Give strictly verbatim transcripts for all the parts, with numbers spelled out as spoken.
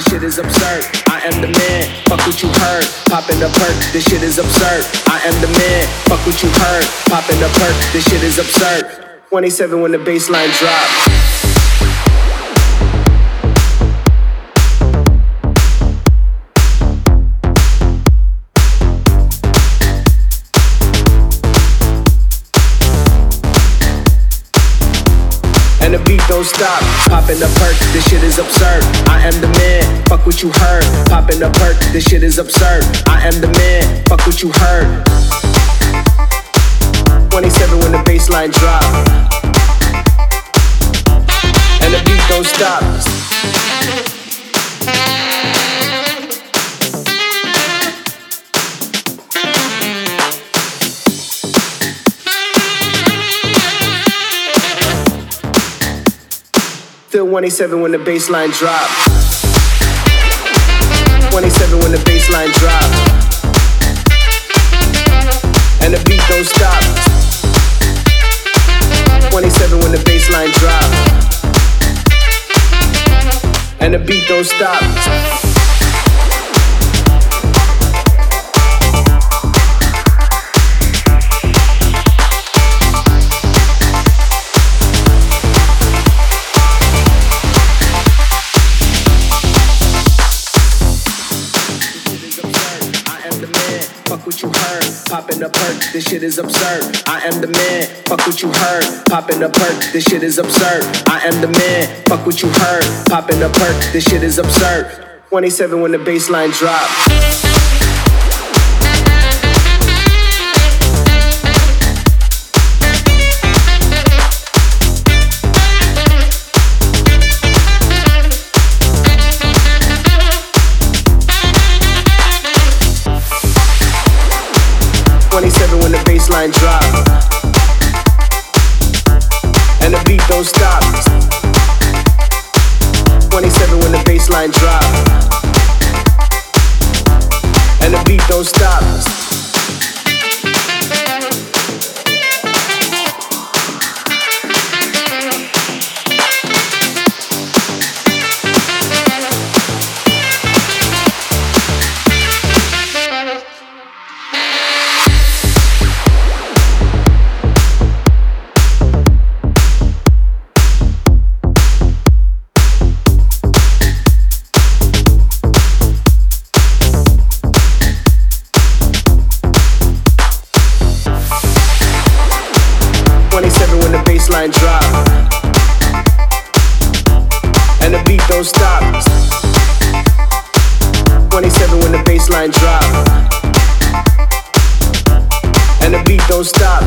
this shit is absurd. I am the man, fuck what you heard. Popping the perk, this shit is absurd. I am the man, fuck what you heard. Popping the perk, this shit is absurd. twenty-seven when the baseline drops. And the beat don't stop. Popping the perk, this shit is absurd. I am the man, fuck what you heard. Popping the perk, this shit is absurd. I am the man, fuck what you heard. twenty-seven when the baseline drop. And the beat don't stop. Still twenty-seven when the baseline drop. twenty-seven when the baseline drop. And the beat don't stop. twenty-seven when the baseline drop. And the beat don't stop. Fuck what you heard, poppin' the perk, this shit is absurd. I am the man, fuck what you heard, poppin' the perk, this shit is absurd. I am the man, fuck what you heard, poppin' the perk, this shit is absurd. twenty-seven when the baseline drop. twenty-seven when the baseline drop. And the beat don't stop. twenty-seven when the baseline drop. And the beat don't stop. twenty-seven when the baseline drop. And the beat don't stop. twenty-seven when the baseline drop. And the beat don't stop.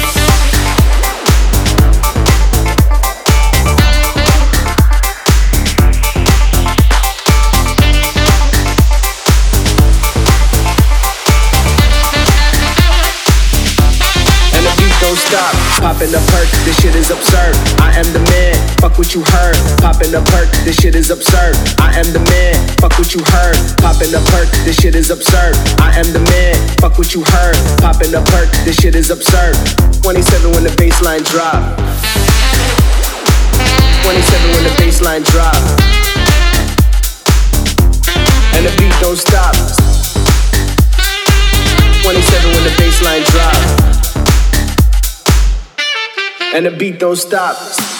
Don't stop, poppin' the perk, this shit is absurd. I am the man, fuck what you heard. Poppin' the perk, this shit is absurd. I am the man, fuck what you heard. Poppin' the perk, this shit is absurd. I am the man, fuck what you heard. Poppin' the perk, this shit is absurd. twenty-seven when the baseline drop. twenty-seven when the baseline drop. And the beat don't stop. twenty-seven when the baseline drop. And the beat don't stop.